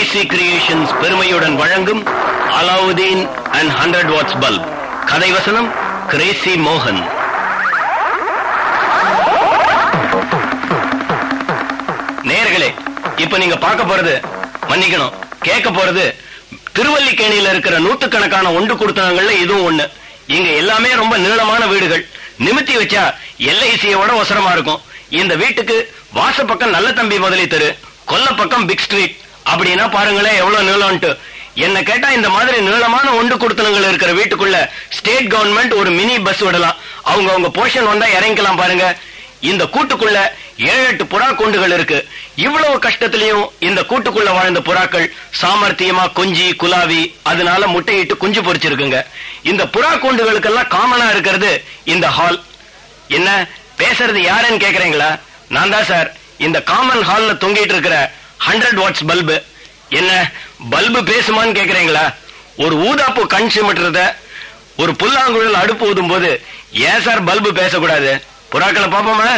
Crazy creations பெருமையுடன் வழங்கும் Alauddin and 100 watts bulb. கதை வசனம் கிரேசி மோகன். நேயர்களே, இப்ப நீங்க பார்க்க போறது, மன்னிக்கணும், கேட்க போறது திருவல்லிக்கேணியில இருக்கிற நூற்றுக்கணக்கான ஒன்று கொடுத்தவங்கள்ல இதுவும் ஒண்ணு. இங்க எல்லாமே ரொம்ப நீளமான வீடுகள். நிமித்தி வச்சா LIC-யோட அவசரமா இருக்கும். இந்த வீட்டுக்கு வாச பக்கம் நல்ல தம்பி முதலி தெரு, கொல்ல பக்கம் பிக் ஸ்ட்ரீட். அப்படின்னா பாருங்களேன் எவ்வளவு நீளம்ட்டு. என்ன கேட்டா இந்த மாதிரி நீளமான ஒன்று கொடுத்தனங்கள் இருக்கிற வீட்டுக்குள்ள ஸ்டேட் கவர்மெண்ட் ஒரு மினி பஸ் விடலாம். அவங்க போர்ஷன் வந்தா இறங்கிக்கலாம். பாருங்க, இந்த கூட்டுக்குள்ள 7-8 புறா கூண்டுகள் இருக்கு. இவ்வளவு கஷ்டத்திலையும் இந்த கூட்டுக்குள்ள வாழ்ந்த புறாக்கள் சாமர்த்தியமா கொஞ்சி குலாவி அதனால முட்டையிட்டு குஞ்சு பொறிச்சிருக்குங்க. இந்த புறா கூண்டுகளுக்கெல்லாம் காமனா இருக்கிறது இந்த ஹால். என்ன பேசுறது யாருன்னு கேக்குறீங்களா? நான் தான் சார். இந்த காமன் ஹால்ல தொங்கிட்டு இருக்கிற 100 வாட்ஸ் பல்பு. என்ன பல்பு பேசுமான்னு கேக்குறீங்களா? ஒரு ஊதாப்பு கண் சிமிட்டுறத, ஒரு புல்லாங்குழல் அடுப்பு ஊதும் போது ஏன் சார் பல்பு பேசக்கூடாது? புறாக்களை பாப்போமா?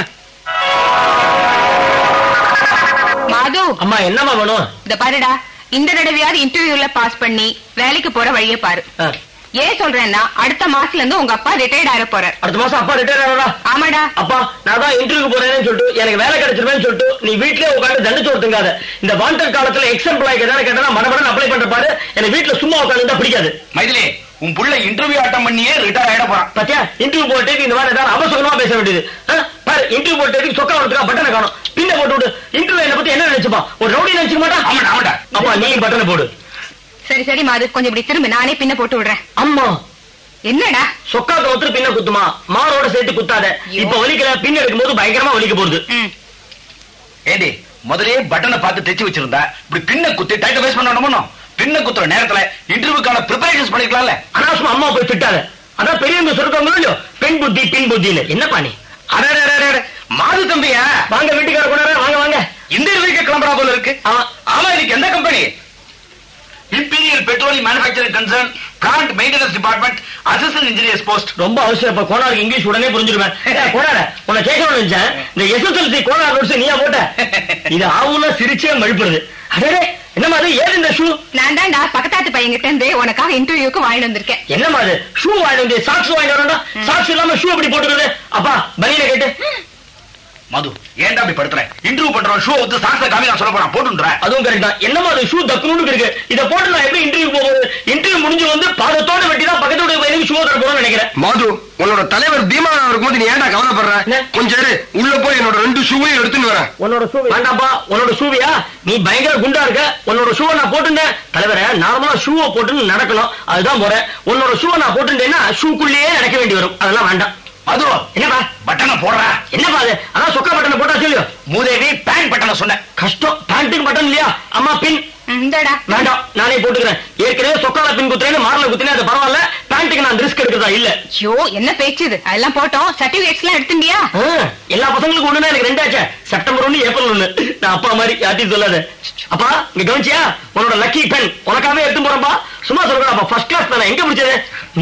மாது, அம்மா என்னமா வேணும்? இந்த பாருடா, இந்த தடவையாவது இன்டர்வியூல பாஸ் பண்ணி வேலைக்கு போற வழிய பாரு. ஏன் சொல்றேன்னா, அடுத்த மாசத்துல இருந்து உங்க அப்பா ரிட்டையர்ட் ஆக போறாரு. அடுத்த மாசம் அப்பா ரிட்டையர் ஆகிறா? ஆமாடா. அப்பா, நான் தான் இன்டர்வியூக்கு போறேன்னு சொல்லிட்டு எனக்கு வேலை கிடைச்சிருவேன்னு சொல்லிட்டு நீ வீட்லயே உட்காந்து தண்டிச்சு ஒருத்துங்காத. இந்த வாண்டட் காலத்துல எக்ஸாம்பிள் ஏதாவது கேட்டா மடமடன் அப்ளை பண்ற பாரு. எனக்கு வீட்டுல சும்மா உட்காந்து பிடிக்காது. மைதிலி, உன் புள்ள இன்டர்வியூ அட்டன் பண்ணியே ரிட்டையர் ஆயிட போறான். பாத்தியா, இன்டர்வியூ போட்டு இந்த மாதிரி ஏதாவது அவசரமா பேச வேண்டியது. பாரு, இன்டர்வியூ போட்டு சொக்கா வரதுக்கா பட்டனை காணும். பின்ன போட்டு விடு. இன்டர்வியூ என்ன பத்தி என்ன நினைச்சுப்பா? ஒரு ரவுடி நினைச்சுக்க மாட்டா? ஆமாடா. அப்பா நீ பட்டனை போடு. சரி சரி மாது, கொஞ்சம் இப்படி திரும்ப, நானே பின்ன போட்டு விடுறேன். அம்மா, என்னடா சொக்காக்க ஒருத்தர் பின்ன குத்துமா? மாரோட சேர்த்து குத்தாத. இப்ப வலிக்கல, பின்ன எடுக்கும் போது பயங்கரமா வலிக்க போகுது. ஏண்டி, முதலே பட்டனை பார்த்து தைச்சு வச்சிருந்தா இப்படி பின்ன குத்தி டைட்ட வேஸ்ட் பண்ணணும். பின்ன குத்துற நேரத்துல இன்டர்வியூக்கான ப்ரிப்பரேஷன்ஸ் பண்ணிக்கலாம்ல. அனாவசியமா அம்மா போய் திட்டாத. அதான் பெரியவங்க சொல்றாங்க இல்லையோ, பெண் புத்தி பின் புத்தின்னு. என்னப்பா நீ? மாது தம்பியா? வாங்க, வீட்டுக்கார கூட வாங்க வாங்க. இந்த வீட்டுக்கு கிளம்புறா போல இருக்கு. ஆமா, இதுக்கு எந்த company? Imperial petroleum manufacturing concern, plant maintenance department, assistant engineers post. ரொம்ப அவசியம். கோனாருக்கு இங்கிலீஷ் உடனே புரிஞ்சிருவேன். கோனார உன்னை கேட்கணும்னு நினைச்சேன். இந்த SSLC கோனார் நோட்ஸ் நீயா போட்ட? இது ஆவுல சிரிச்சே மழுப்புறது. அடே, என்ன மாதிரி ஏது இந்த ஷூ? நான் தான்டா பக்கத்தாத்து பையன்கிட்ட இருந்து உனக்காக இன்டர்வியூக்கு வாங்கிட்டு வந்திருக்கேன். என்ன மாதிரி ஷூ வாங்கிட்டு வந்து? சாக்ஸ் வாங்கிட்டு வரா? சாக்ஸ் இல்லாம ஷூ எப்படி போட்டுக்கிறது? அப்பா பனியில கேட்டு. மது, ஏன்டா அப்படி படுத்துற? இன்டர்வியூ பண்றோம், ஷூ வந்து சாக்ஸ காமி நான் சொல்ல போறேன், போட்டுன்றேன். அதுவும் கரெக்ட் தான். என்ன மாதிரி ஷூ தக்குன்னு இருக்கு. இதை போட்டு நான் எப்படி இன்டர்வியூ போகுது? இன்டர்வியூ முடிஞ்சு வந்து பாதத்தோட வெட்டி தான் பக்கத்தோட பையனுக்கு ஷூ தர போறோம்னு நினைக்கிறேன். மாது, உன்னோட தலைவர் பீமா இருக்கும்போது நீ ஏன்டா கவலைப்படுற? கொஞ்சம் உள்ள போய் என்னோட 2 ஷூவையும் எடுத்துன்னு வரேன். உன்னோட ஷூ வேண்டாப்பா. உன்னோட ஷூவியா? நீ பயங்கர குண்டா இருக்க. உன்னோட ஷூவை நான் போட்டுட்டேன். தலைவரை நார்மலா ஷூவை போட்டு நடக்கணும், அதுதான் போறேன். உன்னோட ஷூவை நான் போட்டுட்டேன்னா ஷூக்குள்ளேயே நடக்க வேண்டி வரும். அதெல்லாம் வேண்டாம். அது என்னப்பா பட்டனை போடுற? என்னப்பா அது? அதான் சொக்கா பட்டனை போட்டா சொல்லியோ. மூதேவி, பேண்ட் பட்டனை சொன்ன. கஷ்டம். பேண்ட்டுக்கு பட்டன் இல்லையா? அம்மா பின் இந்தடா. வேண்டாம், நானே போட்டுக்கிறேன். ஏற்கனவே சொக்கால பின் குத்துறேன்னு மாறல குத்தினே அது பரவாயில்ல. பேண்ட்டுக்கு நான் ரிஸ்க் எடுக்கிறதா இல்ல. ஐயோ, என்ன பேச்சு இது? அதெல்லாம் போட்டோம். சர்டிபிகேட்ஸ் எல்லாம் எடுத்துட்டியா? எல்லா பசங்களுக்கும் ஒண்ணுனா எனக்கு 2 ஆச்சு. September 1, April 1. நான் அப்பா மாதிரி யார்ட்டையும் சொல்லாத. அப்பா இங்க கவனிச்சியா? உன்னோட லக்கி பென் உனக்காவே எடுத்து போறப்பா. சும்மா சொல்றா, ஃபர்ஸ்ட் கிளாஸ் தானே. எங்க பிடிச்சது?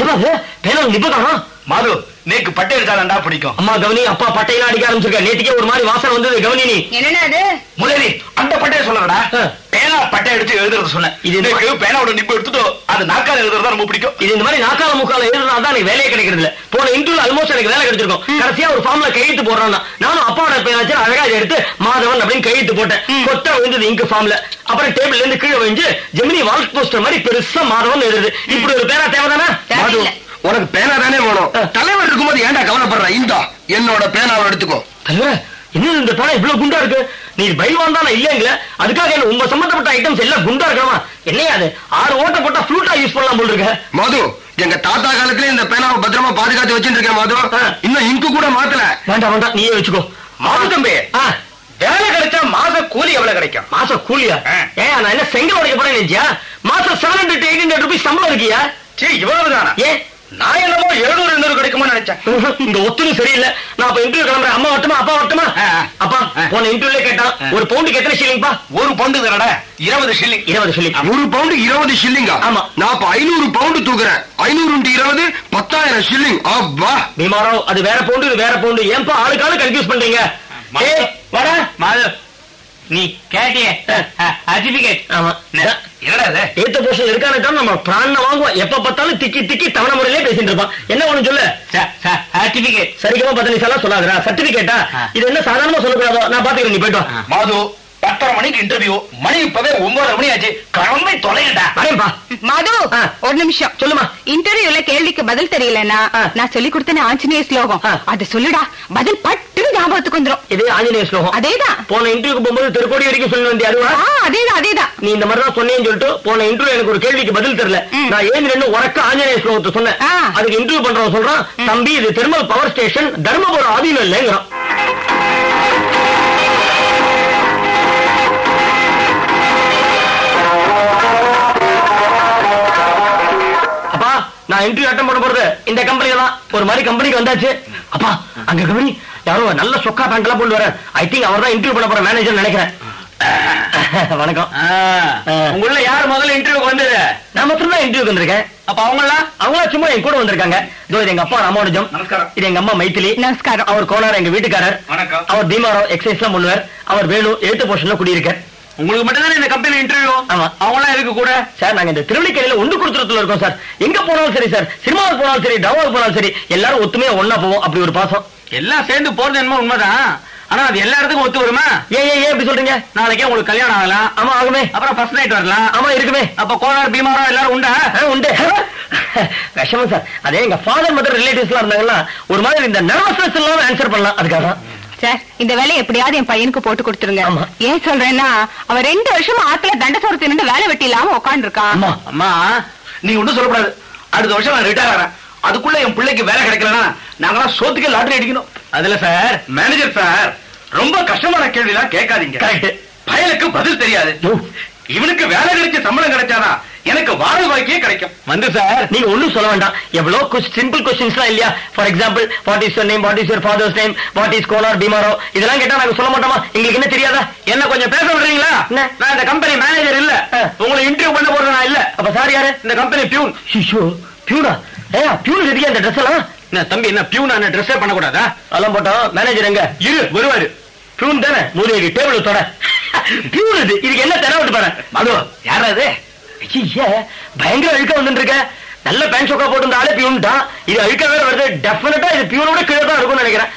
பேனா நிப்பதானா? மாது, நேக்கு பட்டை எடுத்தாலண்டா பிடிக்கும். அம்மா கவனி, அப்பா பட்டையெல்லாம் அடிக்க ஆரம்பிச்சிருக்க. நேற்றுக்கே ஒரு மாதிரி வாசனை வந்தது. கவனி நீ. என்னடா அது? முதலி, அந்த பட்டையை சொல்லடா. பேனா பட்டை எடுத்து எழுதுறது சொன்னேன். இது பேனாவோட நிப்பு எடுத்துட்டு அது நாக்கால எழுதுறதா ரொம்ப பிடிக்கும். இது இந்த மாதிரி நாக்கால முக்கால எழுதுறதா எனக்கு வேலையே கிடைக்கிறது இல்ல. போன இன்டர்வியூ ஆல்மோஸ்ட் எனக்கு வேலை கிடைச்சிருக்கும். கடைசியா ஒரு ஃபார்ம்ல கையெழுத்து போடுறான். நானும் அப்பாவோட பேர் வச்சு அழகா எடுத்து மாதவன் அப்படின்னு கையெழுத்து போட்டேன். கொத்தா விழுந்தது இங்கு ஃபார்ம்ல. அப்புறம் டேபிள்ல இருந்து கீழே விழுந்து ஜெமினி வால் போஸ்டர் மாதிரி பெருசா மாதவன் எழுதுது. இப்படி ஒரு பேரா தேவைதானே? உனக்கு பேனா தானே வேணும். தலைவர் இருக்கும்போது ஏன்டா கவலைப்படுற? இந்தா என்னோட பேனாவை எடுத்துக்கோ. தலைவர், என்ன இந்த பேனா இவ்வளவு குண்டா இருக்கு? நீ பைவான் தானே இல்லைங்களா? அதுக்காக என்ன உங்க சம்பந்தப்பட்ட ஐட்டம்ஸ் எல்லாம் குண்டா இருக்கணுமா? என்னையா அது? 6 ஓட்ட போட்டா ஃப்ளூட்டா யூஸ் பண்ணலாம் போல இருக்க. மது, எங்க தாத்தா காலத்துல இந்த பேனாவை பத்திரமா பாதுகாத்து வச்சுட்டு இருக்கேன். மது, இன்னும் இங்கு கூட மாத்தல. வேண்டாம் வேண்டாம், நீயே வச்சுக்கோ. மாது தம்பி, வேலை கிடைச்சா மாச கூலி எவ்வளவு கிடைக்கும்? மாச கூலியா? நான் என்ன செங்கல் உடைக்க போறேன் நினைச்சியா? மாசம் 700 to 800 ரூபாய் சம்பளம் இருக்கியா? சரி, இவ்வளவுதானா? ஏன் நான் என்னமோ 700 கிடைக்குமா நினைச்சேன். இந்த ஒத்துணும் சரியில்லை. நான் இப்ப இன்டர்வியூ கிளம்புறேன். அம்மா வரட்டுமா? அப்பா வரட்டுமா? அப்பா போன இன்டர்வியூல கேட்டான், ஒரு பவுண்டுக்கு எத்தனை ஷில்லிங்பா? 1 பவுண்டு தானடா? 20 ஷில்லிங். 20 ஷில்லிங். 1 பவுண்டு 20 ஷில்லிங்கா? ஆமா. நான் இப்ப 500 பவுண்டு தூக்குறேன். 500 × 20 10,000 ஷில்லிங். அப்பா பீமாராவ், அது வேற பவுண்டு இது வேற பவுண்டு. ஏன்பா ஆளுக்காளு கன்ஃபியூஸ் பண்றீங்க? வாடா. நீ கேட்டியே சர்டிபிகேட். ஆமா என்னடா ஏத்த போஷன் இருக்கானே நம்ம பிராண வாங்குவோம். எப்ப பார்த்தாலும் திக்கி திக்கி தவணை முறையிலே பேசிட்டு இருப்பான். என்ன ஒண்ணு சொல்லு. சர்டிபிகேட். சரிகமா 10 நிமிஷம் சொல்லாதுரா. சர்டிபிகேட்டா இது என்ன சாதாரணமா சொல்லக்கூடாதோ. நான் பாத்துக்கிறேன், நீ போயிட்டு வா. மாது 10:30 மணிக்கு இன்டர்வியூ. மணி இப்பவே 9:30 மணி ஆச்சு. கிளம்பி தொலையடா. வரேன்பா. மது ஒரு நிமிஷம் சொல்லுமா. இன்டர்வியூல கேள்விக்கு பதில் தெரியலன்னா நான் சொல்லி கொடுத்தேன் ஆஞ்சநேய ஸ்லோகம், அது சொல்லுடா. பதில் பட்டு ஞாபகத்துக்கு வந்துரும். இது ஆஞ்சநேய ஸ்லோகம். அதேதான். போன இன்டர்வியூக்கு போகும்போது திருக்கோடி வரைக்கும் சொல்லி வந்தே அதுவா? அதேதான். நீ இந்த மாதிரி தான் சொன்னேன்னு சொல்லிட்டு போன இன்டர்வியூ எனக்கு ஒரு கேள்விக்கு பதில் தெரியல. நான் ஏன் ரெண்டு உறக்க ஆஞ்சநேய ஸ்லோகத்தை சொன்னேன். அதுக்கு இன்டர்வியூ பண்றவன் சொல்றான், தம்பி இது thermal power station, Dharmapuram Adheenam இல்லைங்கிறான். அப்பா நான் இன்டர்வியூ அட்டன் பண்ண போறது இந்த கம்பெனில தான். ஒரு மாதிரி கம்பெனிக்கு வந்தாச்சு. அப்பா அங்க கம்பெனி யாரோ நல்ல சொக்கா பேண்ட் எல்லாம் போட்டு வர. ஐ திங்க் அவர் தான் இன்டர்வியூ பண்ண போற மேனேஜர் நினைக்கிறேன். வணக்கம். உங்கள யார் முதல்ல இன்டர்வியூக்கு வந்தது? நான் மட்டும் தான் இன்டர்வியூக்கு வந்திருக்கேன். அப்ப அவங்களாம் சும்மா என் கூட வந்திருக்காங்க. இது எங்க அப்பா ராமானுஜம். நமஸ்காரம். இது எங்க அம்மா மைத்திலி. நமஸ்காரம். அவர் கோனார் எங்க வீட்டுக்காரர். வணக்கம். அவர் பீமாராவ் எக்ஸசைஸ் எல்லாம் பண்ணுவார். அவர் வேலு 8th போர்ஷன்ல குடியிருக்கார். உங்களுக்கு மட்டும் தானே இந்த கம்பெனி இன்டர்வியூ? ஆமா. அவங்களாம் எதுக்கு கூட? சார் நாங்க இந்த திருவள்ளிக்கரையில ஒன்று கொடுத்துறதுல இருக்கோம் சார். எங்க போனாலும் சரி சார், சினிமாவுக்கு போனாலும் சரி, டவாவுக்கு போனாலும் சரி, எல்லாரும் ஒத்துமையா ஒன்னா போவோம். அப்படி ஒரு பாசம். எல்லாம் சேர்ந்து போறது என்னமோ உண்மைதான். ஆனா அது எல்லா இடத்துக்கும் ஒத்து வருமா? ஏன் எப்படி சொல்றீங்க? நாளைக்கே உங்களுக்கு கல்யாணம் ஆகலாம். ஆமா ஆகுமே. அப்புறம் ஃபர்ஸ்ட் நைட் வரலாம். ஆமா இருக்குமே. அப்ப கோனார் பீமாராவ் எல்லாரும் உண்டா? உண்டு. விஷமம் சார். அதே எங்க ஃபாதர் மதர் ரிலேட்டிவ்ஸ் எல்லாம் இருந்தாங்கன்னா ஒரு மாதிரி இந்த நர்வஸ்னஸ் எல்லாம் ஆன்சர் பண்ணலாம். அதுக்காக சார் இந்த வேலையை எப்படியாவது என் பையனுக்கு போட்டு கொடுத்துருங்க. ஏன் சொல்றேன்னா அவன் 2 வருஷமா ஆத்துல தண்ட சோறு தின்னு வேலை வெட்டி இல்லாம உட்காந்து இருக்கான். அம்மா நீங்க ஒன்றும் சொல்லக்கூடாது. அடுத்த வருஷம் நான் ரிட்டையர் ஆகிறேன். அதுக்குள்ள என் பிள்ளைக்கு வேலை கிடைக்கலன்னா நாங்களாம் சோத்துக்கே லாட்டரி அடிக்கணும். அதுல சார் மேனேஜர் சார் ரொம்ப கஷ்டமான கேள்வி எல்லாம் கேட்காதீங்க. பயலுக்கு பதில் தெரியாது. இவனுக்கு வேலை கிடைச்ச சம்பளம் கிடைச்சாதான் எனக்கு வாடகை வாய்க்கே கிடைக்கும். வந்து சார் நீங்க ஒண்ணும் சொல்ல வேண்டாம். எவ்வளவு சிம்பிள் கொஸ்டின்ஸ் இல்லையா? For example what is your name, what is your father's name, what is Konar Bhimarao, இதெல்லாம் கேட்டா நாங்க சொல்ல மாட்டோமா? எங்களுக்கு என்ன தெரியாதா? என்ன கொஞ்சம் பேச விடுறீங்களா? நான் இந்த கம்பெனி மேனேஜர் இல்ல. உங்களை இன்டர்வியூ பண்ண போறது நான் இல்ல. அப்ப சார் யாரு? இந்த கம்பெனி பியூன். பியூனா? பியூன் எதுக்கு அந்த ட்ரெஸ் எல்லாம்? தம்பி என்ன பியூனா ட்ரெஸ்ஸே பண்ணக்கூடாதா? அதெல்லாம் போட்டோம். மேனேஜர் எங்க வருவாரு? பியூன் தானே. மூதேவி டேபிள் தொட. பியூன் இதுக்கு என்ன தர விட்டு பாரு. அது யாராவது பயங்கர அழுக்க வந்துட்டு இருக்க. நல்ல பேண்ட் ஷோக்கா போட்டு ஆளே பியூன்டா. இது அழுக்க வேற வருது. டெஃபினட்டா இது பியூனோட கீழே தான் இருக்கும்னு நினைக்கிறேன்.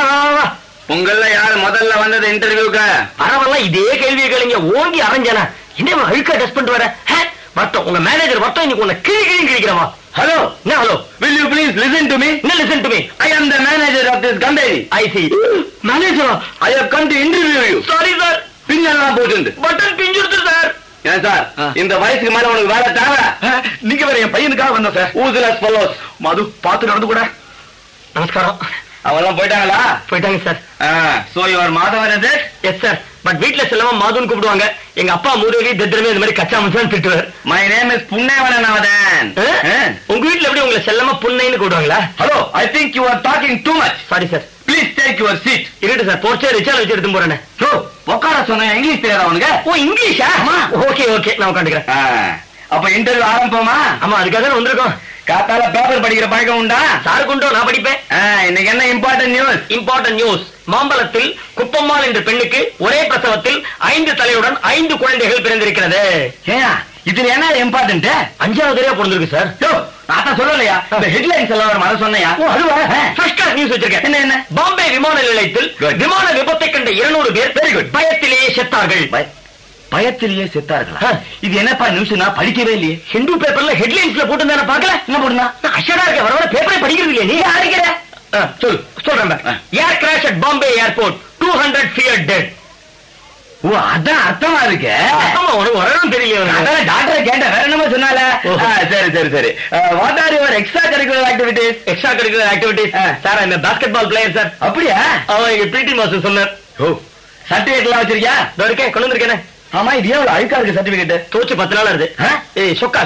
உங்கள யாரு முதல்ல வந்தது இன்டர்வியூக்கு? பரவாயில்ல, இதே கேள்வியை கேளுங்க. ஓங்கி அரைஞ்சானா என்ன அழுக்க டெஸ்ட் பண்ணிட்டு வர? மொத்தம் உங்க மேனேஜர் மொத்தம் இன்னைக்கு உன்னை கிழி கிழிக்கிறமா? ஹலோ என்ன hello? will you please listen to me? என்ன listen to me? I am the manager of this company. I see. மேனேஜரா? I have come to interview you. Sorry sir. பின்னெல்லாம் போட்டு பட்டன் பிஞ்சிருது சார். ஏன் சார் இந்த வயசுக்கு மேல உனக்கு வேலை தேவை? நீங்க வேற என் பையனுக்காக வந்த சார். ஊசலஸ் ஃபெல்லோஸ். மது பார்த்து நடந்து கூட. நமஸ்காரம். அவெல்லாம் போயிட்டாங்களா? போயிட்டாங்க சார். சோ யுவர் மாதவன் இது? Yes sir. பட் வீட்டுல செல்லமா மாதுன்னு கூப்பிடுவாங்க. எங்க அப்பா மூதேவி தத்திரமே இந்த மாதிரி கச்சா முச்சான்னு திட்டுவார். My name is Punnevananathan. உங்க வீட்டுல எப்படி உங்களை செல்லமா புன்னைன்னு கூப்பிடுவாங்களா? Hello I think you are talking too much. Sorry sir. Please take your seat. இருட்டு சார். போர்ச்சே ரிச்சால வச்சு எடுத்து போறேன். உட்கார சொன்ன இங்கிலீஷ் தெரியாதா உனக்கு? ஓ இங்கிலீஷா? ஓகே நான் உட்காந்துக்கிறேன். அப்ப இன்டர்வியூ ஆரம்பமா? ஆமா அதுக்காக தான் வந்திருக்கோம். காத்தால பேப்பர் படிக்கிற பழக்கம் உண்டா? சாருக்கு உண்டோ? நான் படிப்பேன். இன்னைக்கு என்ன இம்பார்ட்டன்ட் நியூஸ்? மாம்பலத்தில் குப்பம்மாள் என்ற பெண்ணுக்கு ஒரே பிரசவத்தில் 5 தலையுடன் 5 குழந்தைகள் பிறந்திருக்கிறது. இதுல என்ன இம்பார்ட்டன்ட்? 5வது பிறந்திருக்கு சார். நான் சொல்லலையா? இந்த ஹெட்லைன்ஸ் எல்லாம் வரும், அதை சொன்னையா? அதுவா? ஃபர்ஸ்ட் கிளாஸ் நியூஸ் வச்சிருக்கேன். என்ன? பாம்பே விமான நிலையத்தில் விமான விபத்தை கண்ட 200 பேர் வெரி குட் பயத்திலேயே செத்தார்கள். பயத்திலேயே செத்தார்களா? இது என்னப்பா நியூஸ்? நான் படிக்கவே இல்லையே. ஹிந்து பேப்பர்ல ஹெட்லைன்ஸ்ல போட்டு தானே பாக்கல? என்ன போட்டுனா? நான் அஷடா இருக்க வர பேப்பரே படிக்கிறது இல்லையே. நீ அடிக்கிற? சொல்றேன். Air crash at Bombay airport 200 feared dead. ஓ அதான் அர்த்தமா இருக்கு. ஆமா உனக்கு வரணும் தெரியல. அதான் டாக்டரை கேட்ட வேற என்னமோ சொன்னால. சரி. What are your extracurricular activities? Extracurricular activities sir இந்த பாஸ்கெட் பால் பிளேயர் சார். அப்படியா? அவன் எங்க பிடி மாஸ்டர் சொன்னார். சர்டிபிகேட் எல்லாம் வச்சிருக்கியா? இருக்கேன், கொண்டு வந்திருக்கேன். ஆமா இது எவ்வளவு அழுக்கா இருக்கு சர்டிபிகேட்? தோச்சு 10 நாள் ஆகுது. சொக்கா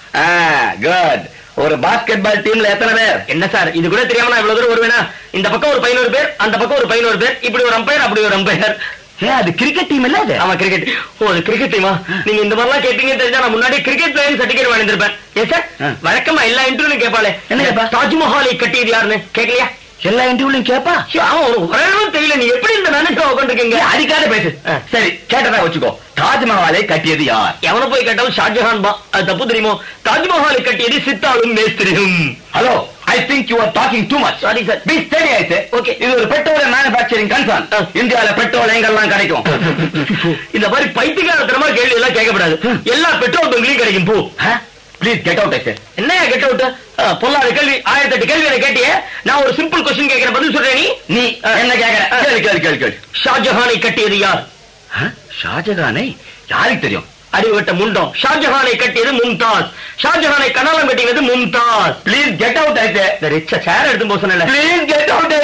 குட். ஒரு பாஸ்கெட் பால் டீம்ல எத்தனை பேர்? என்ன சார் இது கூட தெரியாம நான் இவ்வளவு தூரம் வருவேனா? இந்த பக்கம் ஒரு 11 பேர், அந்த பக்கம் ஒரு 11 பேர், இப்படி ஒரு அம்பையர், அப்படி ஒரு அம்பையர். அது கிரிக்கெட் டீம் இல்ல? அது ஆமா கிரிக்கெட். ஓ அது கிரிக்கெட் டீமா? நீங்க இந்த மாதிரிலாம் கேட்டீங்கன்னு தெரிஞ்சா நான் முன்னாடி கிரிக்கெட் பிளேயர் சர்டிபிகேட் வாங்கியிருப்பேன். ஏன் சார் வழக்கமா எல்லா இன்டர்வியூ கேட்பாளே என்ன தாஜ்மஹாலை கட்டியது யாருன்னு கேட்கலையா? எல்லா இன்டர்வியூலையும் கேப்பா? அவன் தெரியல. நீ எப்படி இந்த நினைக்க உட்காந்துருக்கீங்க? அடிக்காத பேசு. சரி கேட்டதா வச்சுக்கோ. தாஜ்மஹாலை கட்டியது யார்? எவனை போய் கேட்டாலும் ஷாஜஹான் பா. அது தப்பு தெரியுமோ? தாஜ்மஹாலை கட்டியது சித்தாளும் மேஸ்திரியும். Hello, I think you are talking too much. Sorry sir. Be steady ஆயிட்டு. Okay. இது ஒரு பெட்ரோல் மேனுஃபேக்சரிங் கன்சர்ன். இந்தியால பெட்ரோல் எங்கெல்லாம் கிடைக்கும்? இந்த மாதிரி பைத்தியக்காரத்தனமா கேள்வி எல்லாம் கேட்கப்படாது. எல்லா பெட்ரோல் பங்க்லயும் கிடைக்கும் போ. Please get out. என்ன கெட் அவுட்? பொல்லாத கேள்வி 1008 கேள்வியை கேட்டியே. நான் ஒரு சிம்பிள் கொஸ்டின் கேட்கிறேன், பதில் சொல்றேன். நீ என்ன கேட்கிற? கேளு. ஷாஜஹானை கட்டியது யார்? ஷாஜஹானை யாருக்கு தெரியும்? அடிவட்ட முண்டம். ஷாஜஹானை கட்டியது மும்தாஸ். ஷாஜஹானை கனாலம் கட்டியது மும்தாஸ். Please get out. ஆயிட்டு சேர் எடுத்து போக சொன்னேன். Please get out.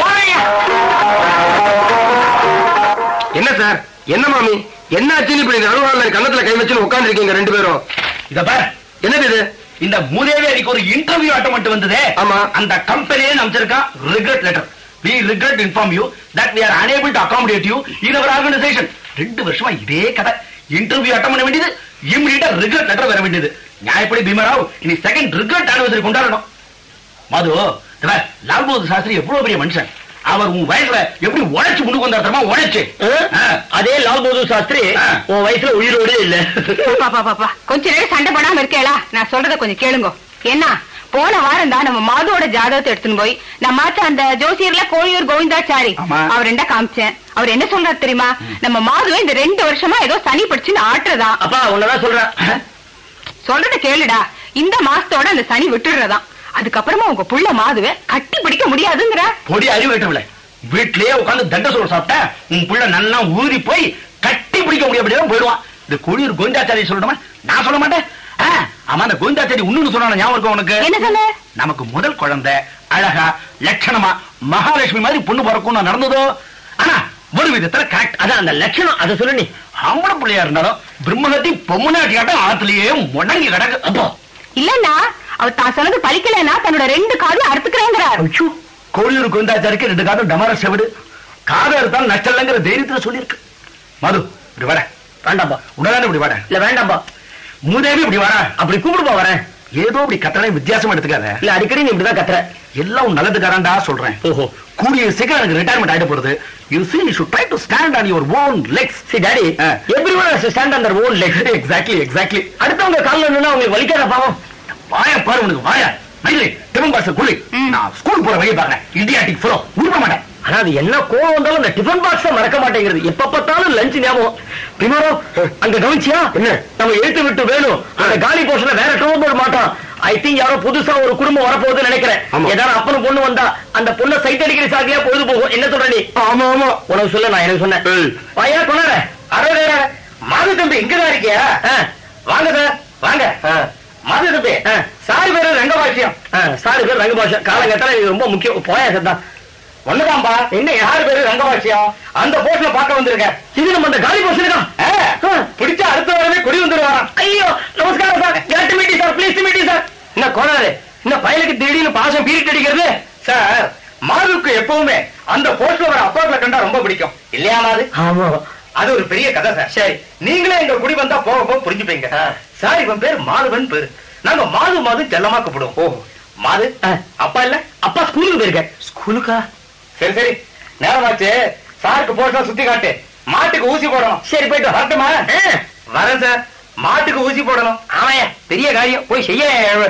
என்ன சார், என்ன மாமி, என்னாச்சுன்னு இப்படி அலுவலக கண்ணத்துல கை வச்சு உட்கார்ந்து இருக்கீங்க ரெண்டு பேரும்? இத பாரு, என்னது இது? இந்த மூதேவி அன்னைக்கு ஒரு இன்டர்வியூ அட்டன் பண்ணிட்டு வந்ததே. ஆமா, அந்த கம்பெனியே நமச்சிருக்கான் regret letter. We regret to inform you that we are unable to accommodate you in our organization. 2 வருஷமா இதே கதை. இன்டர்வியூ அட்டன் பண்ண வேண்டியது, இமிடியேட்டா ரிக்ரெட் லெட்டர் வர வேண்டியது. நியாயப்படி பீமராவ் இனி செகண்ட் ரிக்ரெட் ஆனிவர்சரி கொண்டாடணும். மது, லால் பகதூர் சாஸ்திரி எவ்வளவு பெரிய மனுஷன். அவர் உன் வயசுல எப்படி உழைச்சு முன்னுக்கு வந்தார் தெரியுமா? உழைச்சு. அதே லால் பகதூர் சாஸ்திரி உன் வயசுல உயிரோடு இல்ல. கொஞ்ச நேரம் சண்டை போடாம இருக்கேளா? நான் சொல்றத கொஞ்சம் கேளுங்க. என்ன, போன வாரம் தான் நம்ம மாதுவோட ஜாதகத்தை எடுத்துன்னு போய் நம்ம அந்த ஜோசியர்ல கோழியூர் கோவிந்தாச்சாரி அவர் ரெண்டா காமிச்சேன். அவர் என்ன சொல்றாரு தெரியுமா? நம்ம மாதுவை இந்த 2 வருஷமா ஏதோ சனி படிச்சுன்னு ஆட்டுறதா. அப்பா உன்னதான் சொல்றத கேளுடா. இந்த மாசத்தோட அந்த சனி விட்டுடுறதான். அதுக்கப்புறமா உங்க புள்ள மாதுவை கட்டி பிடிக்க முடியாதுங்கிற. பொடி அறிவிட்டவில்ல, வீட்லயே உட்காந்து தண்ட சோறு சாப்பிட்ட உன் புள்ள நல்லா ஊறி போய் கட்டி பிடிக்க முடியாது போயிடுவான். இந்த கோழியூர் கோவிந்தாச்சாரி சொல்லணுமா? நான் சொல்ல மாட்டேன். ஆமா, அந்த கோவிந்தாச்சாரி இன்னொன்னு சொன்ன ஞாபகம் இருக்கும் உனக்கு? என்ன சொல்ல? நமக்கு முதல் குழந்தை அழகா லட்சணமா மகாலட்சுமி மாதிரி பொண்ணு பிறக்கும் நடந்ததோ. ஆனா ஒரு விதத்துல கரெக்ட். அதான் அந்த லட்சணம். அதை சொல்லு. நீ ஆம்பளை பிள்ளையா இருந்தாலும் பிரம்மகத்தி பொம்மநாட்டி காட்டம் ஆத்துலயே முடங்கி கிடக்கு. அப்போ இல்லன்னா அவர் தான் சொன்னது பலிக்கலன்னா தன்னோட 2 காதையும் அறுத்துக்கிறேங்கிறார். கோழியூர் கோவிந்தாச்சாரிக்கு 2 காதும் டமார செவிடு. காதை இருந்தாலும் நச்சல்லங்கிற தைரியத்துல சொல்லியிருக்கு. மது, இப்படி வர வேண்டாம்பா. உடனே இப்படி வர. இல்ல வேண்டாம்பா. மூதேவி இப்படி வர. அப்படி கூப்பிடுப்பா. வரேன். ஏதோ இப்படி கத்தனை வித்தியாசமா எடுத்துக்காத. இல்ல அடிக்கடி நீ இப்படிதான் கத்துற. எல்லாம் நல்லதுக்காரண்டா சொல்றேன். ஓஹோ, கூடிய சீக்கிரம் எனக்கு ரிட்டையர்மெண்ட் ஆயிட்டு போறது. You see, you should try to stand on your own legs. See daddy, everyone has to stand on their own legs. Exactly. அடுத்தவங்க கால்ல நின்னா உங்களுக்கு வலிக்காத பாவம். வாய பாரு உனக்கு. வாய மயிலே டிஃபன் பாக்ஸ் குளி. நான் ஸ்கூல் போற வழியை பாக்குறேன். இடியாட்டிக் ஃபுல்லோ உருப்ப மாட்டேன். ஆனா அது என்ன கோவம் வந்தாலும் அந்த டிஃபன் பாக்ஸ மறக்க மாட்டேங்கிறது. எப்ப பார்த்தாலும் லஞ்ச் ஞாபகம். பிமாரோ அங்க கவனிச்சியா? என்ன நம்ம எழுத்து விட்டு வேணும். அந்த காலி போர்ஷன்ல வேற டோர் போட மாட்டான். ஐ திங்க் யாரோ புதுசா ஒரு குடும்பம் வரப்போகுதுன்னு நினைக்கிறேன். ஏதாவது அப்பனும் பொண்ணு வந்தா அந்த பொண்ணை சைட் அடிக்கிற சாதியா பொழுது போகும். என்ன சொல்ற நீ? ஆமா உனக்கு சொல்ல நான் எனக்கு சொன்னேன். வாயா கொண்டாட. அरे மாது தம்பி இங்கதான் இருக்கியா? வாங்க சார் வாங்க. மாது தம்பி சாரி பேரு ரங்கபாஷ்யம். சாரி பேரு ரங்கபாஷ்யம். காலகட்டத்தில் இது ரொம்ப முக்கியம். போயா சத்தா ஒண்ணுதான்பா. என்ன யாரு பேரு ரங்கபாஷ்யம்? அந்த போஸ்ட்ல பார்க்க வந்திருக்க. இது நம்ம அந்த காலி போஸ்ட் தான். பிடிச்சா அடுத்த வாரமே குடி வந்துருவாராம். ஐயோ நமஸ்காரம் சார். கேட்டு மீட்டி சார், ப்ளீஸ் மீட்டி சார். என்ன கோணாரு, என்ன பயலுக்கு திடீர்னு பாசம் பீரிட்டு அடிக்கிறது? சார், மாதுக்கு எப்பவுமே அந்த போஸ்ட்ல வர அப்பாக்களை கண்டா ரொம்ப பிடிக்கும் இல்லையா மாது? ஆமா, அது ஒரு பெரிய கதை சார். சரி, நீங்களே எங்க குடி வந்தா போக போக புரிஞ்சுப்பீங்க. சார், இவன் பேர் மாதுவன் பேரு. நாங்க மாது செல்லமா கூப்பிடுவோம். ஓ மாது அப்பா இல்ல? அப்பா ஸ்கூலுக்கு போயிருக்க. ஸ்கூலுக்கா? சரி நேரமாச்சு. சாருக்கு போஸ்டா சுத்தி காட்டு. மாட்டுக்கு ஊசி போடணும். சரி போயிட்டு வரட்டுமா? வரேன் சார். மாட்டுக்கு ஊசி போடணும். ஆமாயா, பெரிய காரியம் போய் செய்ய.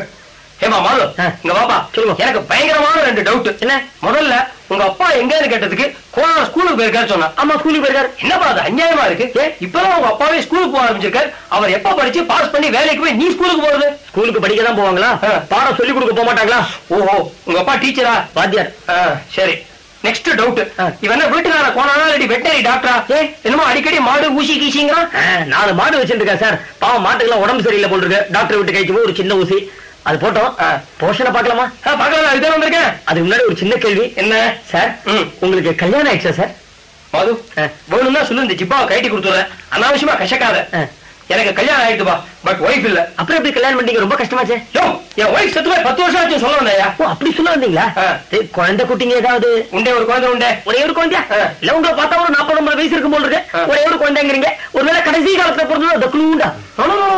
ஏமா மாது, இங்க வாப்பா. சொல்லுங்க. எனக்கு பயங்கரமான 2 டவுட். என்ன? முதல்ல உங்க அப்பா எங்கன்னு கேட்டதுக்கு ஸ்கூலுக்கு போயிருக்காரு சொன்னா. ஆமா ஸ்கூலுக்கு போயிருக்காரு. என்னப்பா அது அநியாயமா இருக்கு? இப்பதான் உங்க அப்பாவே ஸ்கூலுக்கு போக ஆரம்பிச்சிருக்காரு. அவர் எப்ப படிச்சு பாஸ் பண்ணி வேலைக்கு போய் நீ ஸ்கூலுக்கு போறது? ஸ்கூலுக்கு படிக்க தான் போவாங்களா? பாடம் சொல்லி கொடுக்க போக மாட்டாங்களா? ஓஹோ, உங்க அப்பா டீச்சரா? வாத்தியார். சரி, நெக்ஸ்ட் டவுட். இவன் வீட்டுக்கார கோணானா இல்ல வெட்டரி டாக்டரா? என்னமோ அடிக்கடி மாடு ஊசி கீசிங்கிறான். 4 மாடு வச்சிருக்கேன் சார். பாவம் மாட்டுக்கெல்லாம் உடம்பு சரியில்லை போல் இருக்கு. டாக்டர் விட்டு கைக்கு ஒரு சின்ன ஊசி அது போட்டோம். போஷனை பாக்கலாமா? பாக்கலாம். இதுதான் வந்திருக்கேன். அதுக்கு முன்னாடி ஒரு சின்ன கேள்வி. என்ன சார், உங்களுக்கு கல்யாணம் ஆயிடுச்சா சார்? மாது வேணும்னா சொல்லு, இந்த ஜிப்பாவை கைட்டி கொடுத்துறேன். அனாவசியமா கஷக்காத. எனக்கு கல்யாணம் ஆயிடுப்பா, பட் ஒய்ஃப் இல்ல. அப்புறம் எப்படி கல்யாணம் பண்ணீங்க? ரொம்ப கஷ்டமாச்சே. என் ஒய்ஃப் செத்து போய் 10 வருஷம் ஆச்சு. சொல்ல வந்தேயா? ஓ அப்படி சொல்ல வந்தீங்களா? குழந்தை குட்டிங்க ஏதாவது உண்டே? ஒரு குழந்தை உண்டே. ஒரே ஒரு குழந்தையா? இல்ல உங்களை பார்த்தா ஒரு 40-50 வயசு இருக்கும் போல் இருக்கு. ஒரே ஒரு குழந்தைங்கிறீங்க. ஒருவேளை கடைசி காலத்துல பிறந்தது அந்த குழுண்டா?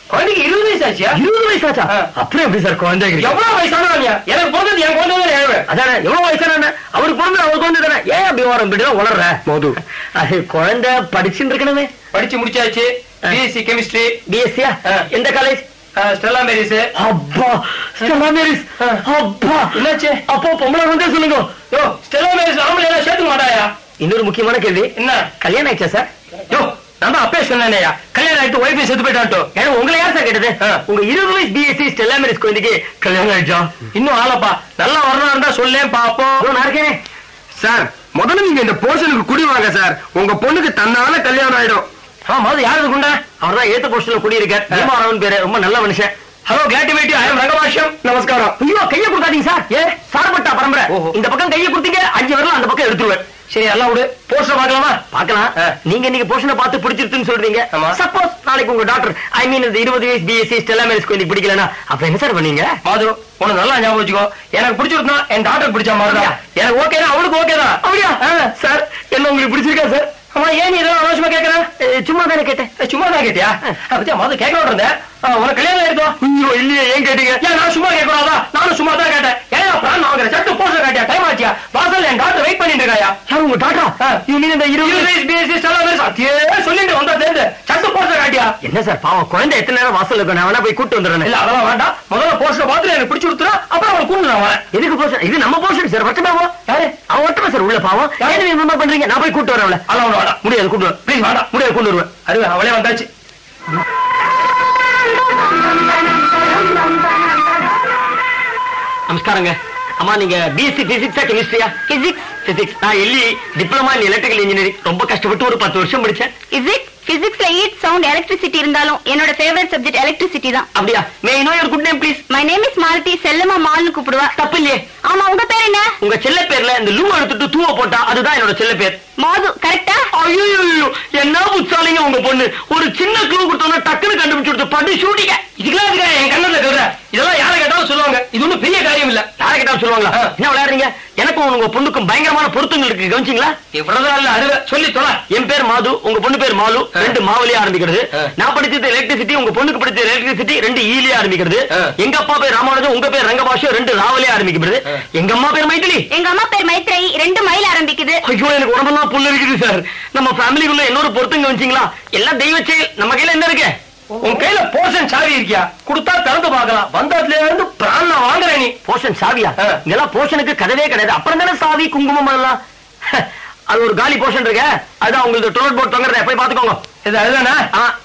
குழந்தைக்கு 20 வயசு ஆச்சியா? 20 வயசு ஆச்சா? அப்புறம் எப்படி சார் குழந்தை? எவ்வளவு வயசானவங்க? எனக்கு பிறந்தது என் குழந்தை. அதானே எவ்வளவு வயசான அவருக்கு பிறந்தது அவர் குழந்தை தானே. ஏன் அப்படி வரும் இப்படிதான் வளர்ற மோது? அது குழந்தை படிச்சுட்டு இருக்கணுமே. படிச்சு முடிச்சாச்சு. BSc chemistry. பிஎஸ்சியா? எந்த காலேஜ்? Stella Maris. அப்பா ஸ்டெல்லா மேரிஸ். அப்பா என்னாச்சு? அப்போ பொம்பளை வந்து சொல்லுங்க. யோ ஸ்டெல்லா மேரிஸ் ஆம்பளை எல்லாம் சேர்த்துக்க மாட்டாயா? இன்னொரு முக்கியமான கேள்வி. என்ன? கல்யாணம் ஆயிடுச்சா சார்? யோ நான் அப்பே சொன்னேன்யா, கல்யாணம் ஆயிட்டு ஒய்ஃபை செத்து போயிட்டான்ட்டு. ஏன்னா உங்களை யார் சார் கேட்டது? உங்க 20 வயசு பிஎஸ்சி ஸ்டெல்லா மேரிஸ் குழந்தைக்கு கல்யாணம் ஆயிடுச்சா? இன்னும் ஆளப்பா நல்லா வரணும் இருந்தா சொல்லேன் பாப்போம். நான் இருக்கேன் சார். முதல்ல நீங்க இந்த போர்ஷனுக்கு குடி வாங்க சார். உங்க பொண்ணுக்கு தன்னால கல்யாணம் ஆயிடும். அது யாரு குண்டா? அவர் தான் ஏத்த போர்ஷன்ல குடியிருக்கார். பீமாராவன் பேரு. ரொம்ப நல்ல மனுஷன். Hello glad to meet you. I am Rangabashyam. நமஸ்காரம். ஐயோ கையை கொடுக்காதீங்க சார். ஏ சார்பட்டா பரம்பரை. இந்த பக்கம் கையை கொடுத்தீங்க 5 வரலாம் அந்த பக்கம் எடுத்துருவேன். சரி எல்லாம் விடு. போஸ்டர் பார்க்கலாமா? பார்க்கலாம். நீங்க இன்னைக்கு போர்ஷனை பார்த்து பிடிச்சிருக்குன்னு சொல்றீங்க. சப்போஸ் நாளைக்கு உங்க டாக்டர் ஐ மீன் இந்த 20 வயசு பிஎஸ்சி ஸ்டெல்லா மேரிஸ் குழந்தைக்கு பிடிக்கலனா அப்ப என்ன சார் பண்ணீங்க? மாது உனக்கு நல்லா ஞாபகம் வச்சுக்கோ. எனக்கு பிடிச்சிருந்தா என் டாக்டர் பிடிச்ச மாதிரி தான். எனக்கு ஓகேதான், அவளுக்கு ஓகேதான். அப்படியா சார்? என்ன உங்களுக்கு பிடிச்சிருக்கா சார்? ஆமா, ஏன் நீ இதெல்லாம் அவசியமா கேட்கற? சும்மா தானே கேட்டேன். சும்மா தான் கேட்டியா? பத்தியா மாது கேட்க இருந்தேன். உனக்கு கல்யாணம் ஆயிருக்கோம்? ஐயோ இல்லையே, ஏன் கேட்டீங்க? ஏன் நான் சும்மா கேட்கக்கூடாதா? நானும் சும்மா தான் கேட்டேன். ஏன் பிரான் வாங்குற சட்டு போஸ்டர் காட்டியா? டைம் ஆச்சியா? வாசல் என் டாக்டர் வெயிட் பண்ணிட்டு இருக்காயா? யார் உங்க டாக்டரா? யூ மீன் இந்த 20 வயசு பிஎஸ்சி ஸ்டெல்லா மேரிஸ் அதே சொல்லிட்டு வந்தா சேர்ந்து சட்டு போஸ்டர் காட்டியா? என்ன சார் பாவம் குழந்தை எத்தனை நேரம் வாசல் இருக்கும். நான் வேணா போய் கூட்டு வந்துடுறேன். இல்ல அதெல்லாம் வேண்டாம். முதல்ல போஸ்டர் பார்த்துட்டு எனக்கு பிடிச்சு கொடுத்துறா, அப்புறம் அவளை கூட்டு நான் வரேன். எதுக்கு போஸ்டர்? இது நம்ம போஸ்டர் சார். வட்ட பாவம் யாரு? அவன் வட்டமா சார் உள்ள பாவம். என்ன விமர்சனம் பண்றீங்க? நான் போய் கூட்டு வரேன். அதெல்லாம் ஒண்ணு வேண்டாம். முடியாது கூட்டு வரேன். ப்ளீஸ் வேண்டாம். முடியாது கூட்டு வருவேன். அது அவளே வந்தாச்சு. நமஸ்காரங்க. அம்மா நீங்க பிஎஸ்சி பிசிக்ஸா கெமிஸ்ட்ரியா? பிசிக்ஸ். நான் LE diploma in electrical engineering. ரொம்ப கஷ்டப்பட்டு ஒரு 10 வருஷம் படிச்சேன். பிசிக்ஸ்ல ஹீட் சவுண்ட் எலக்ட்ரிசிட்டி இருந்தாலும் என்னோட ஃபேவரட் சப்ஜெக்ட் எலக்ட்ரிசிட்டி தான். அப்படியா? May I know your good name please? My name is Malathi. செல்லம்மா மால்னு கூப்பிடுவா. தப்பு இல்லையே. ஆமா, உங்க பேர் என்ன? உங்க செல்ல பேர்ல இந்த லூ எடுத்துட்டு தூவ போட்டா அதுதான் என்னோட செல்ல பேர். மாது. கரெக்டா? ஐயோ என்ன புத்தாலிங்க உங்க பொண்ணு. ஒரு சின்ன க்ளூ கொடுத்தோம்னா டக்குன்னு கண்டுபிடிச்சு கொடுத்து பட்டு ஷூட்டிங்க. இதுக்கெல்லாம் இருக்கா என் கண்ணத்துல சொல்ற? இதெல்லாம் யாரை கேட்டாலும் சொல்லுவாங்க. இது ஒண்ணும் பெரிய காரியம் இல்ல. யாரை கேட்டாலும் சொல்லுவாங்களா? என்ன விளையாடுறீங்க? எனக்கும் உங்க பொண்ணுக்கும் பயங்கரமான பொருத்தங்கள் இருக்கு. கவனிச்சிங்களா? இவ்வளவுதான் இல்ல அருவ சொல்லி தொலை. என் பேர் மாது, உங்க பொண்ணு பேர் மாலு. 2 மாவுலயே ஆரம்பிக்கிறது. நான் படிச்சது எலக்ட்ரிசிட்டி, உங்க பொண்ணுக்கு படிச்சது எலக்ட்ரிசிட்டி. 2 ஈலயே ஆரம்பிக்கிறது. எங்க அப்பா பேர் ராமானுஜம், உங்க பேர் ரங்கபாஷ்யம். 2 ராவலே ஆரம்பிக்கிறது. எங்க அம்மா பேர் மைத்திலி. எங்க அம்மா பேர் மைத்ரேயி. 2 மைல் ஆரம்பிக்குது. ஐயோ எனக்கு உடம்பெல்லாம் புல்லு இருக்குது சார். நம்ம ஃபேமிலிக்குள்ள இன்னொரு பொருத்தங்க வச்சீங்களா? எல்லாம் தெய்வ செயல். நம்ம கையில என்ன இருக்கு? உன் கையில போர்ஷன் சாவி இருக்கியா? கொடுத்தா திறந்து பார்க்கலாம். வந்ததுல இருந்து பிரான் நான் வாங்குறேன். நீ போர்ஷன் சாவியா? இதெல்லாம் போர்ஷனுக்கு கதவே கிடையாது. அப்புறம் தானே சாவி குங்குமம் எல்லாம். அது ஒரு காலி போர்ஷன் இருக்கு. அதான் உங்களுக்கு டோலட் போர்ட் தொங்குறத போய் பாத்துக்கோங்க. இது அதுதானே?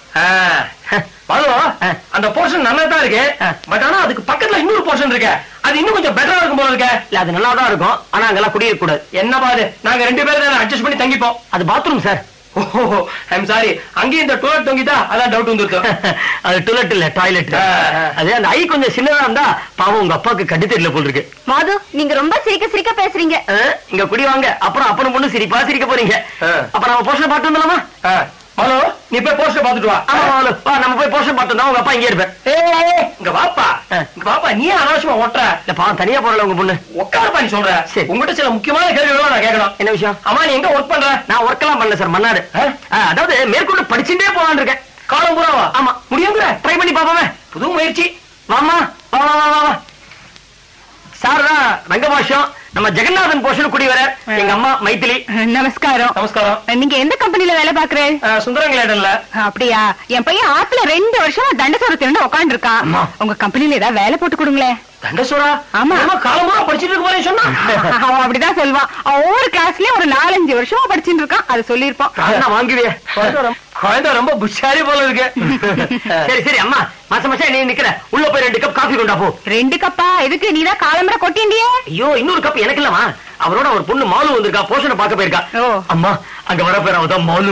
அந்த போர்ஷன் நல்லா தான் இருக்கு. பட் ஆனா அதுக்கு பக்கத்துல இன்னொரு போர்ஷன் இருக்கு. அது இன்னும் கொஞ்சம் பெட்டரா இருக்கும் போல இருக்கு. இல்ல அது நல்லா தான் இருக்கும். ஆனா அங்கெல்லாம் குடியிருக்க கூடாது. என்ன பாரு, நாங்க 2 பேரும் அட்ஜஸ்ட் பண்ணி தங்கிப்போம். அது பாத்ரூம் சார். I'm sorry. அங்கேயும் இந்த டோய்லெட் தொங்கிட்டா அதான் டவுட் வந்துருக்கும். அது டோய்லெட் இல்ல டாய்லெட். அது அந்த ஐ கொஞ்சம் சின்னதா இருந்தா பாவம் உங்க அப்பாவுக்கு கண்டு தெரியல போல் இருக்கு. மாது நீங்க ரொம்ப சிரிக்க பேசுறீங்க. இங்க குடி வாங்க. அப்புறம் அப்பனும் பொண்ணு சிரிப்பா சிரிக்க போறீங்க. அப்ப நம்ம போஸ்டர் பார்த்து வந்துடலாமா? ஹலோ, நீ போய் போஸ்டர் பாத்துட்டு வா. வா நம்ம போய் போஸ்டர் பார்த்து உங்க அப்பா இங்கே இருப்பேன். இங்க வாப்பா. இங்க வாப்பா. நீ அனாவசியமா ஓட்டுற? இல்ல பாவம் தனியா போறல உங்க பொண்ணு. உட்காரப்பா. நீ சொல்ற உங்ககிட்ட சில முக்கியமான கேள்விகள் நான் கேட்கணும். என்ன விஷயம்? அம்மா நீ எங்க ஒர்க் பண்ற? நான் ஒர்க் எல்லாம் பண்ணல சார். மன்னாடு. அதாவது மேற்கொண்டு படிச்சுட்டே போலான்னு இருக்கேன். காலம் பூராவா? ஆமா. முடியுங்கிற ட்ரை பண்ணி பாப்போமே. புது முயற்சி. வாமா வா வா வா வா. சார் தான் ரங்கபாஷ்யம். நம்ம ஜெகநாதன் போஷன் குடி வர. எங்க அம்மா மைத்திலி. நமஸ்காரம். நமஸ்காரம். நீங்க எந்த கம்பெனில வேலை பாக்குறேன்? சுந்தரங்கலேடன்ல. அப்படியா? என் பையன் ஆத்துல 2 வருஷமா தண்டசோர திரண்டு உட்காந்து இருக்கான். உங்க கம்பெனில ஏதாவது வேலை போட்டு கொடுங்களேன். தண்டசோரா? ஆமா. காலமா படிச்சுட்டு இருக்க போறேன் சொன்னா அவன் அப்படிதான் சொல்வான். ஒவ்வொரு கிளாஸ்லயும் ஒரு 4-5 வருஷமா படிச்சுட்டு இருக்கான். அது சொல்லிருப்பான். வாங்குவிய குழந்தை ரொம்ப புஷாரி போல இருக்கு. சரி சரி அம்மா மாசம் மாசம் நீ நிக்கிற உள்ள போய் 2 கப் காஃபி கொண்டா போ. 2 கப்பா? எதுக்கு? நீதான் காலம்பர கொட்டிண்டியே. ஐயோ இன்னொரு கப் எனக்கு இல்லமா. அவரோட ஒரு பொண்ணு மாலு வந்திருக்கா. போஷனை பார்க்க போயிருக்கா. அம்மா அங்க வர பேர் அவதான் மாலு.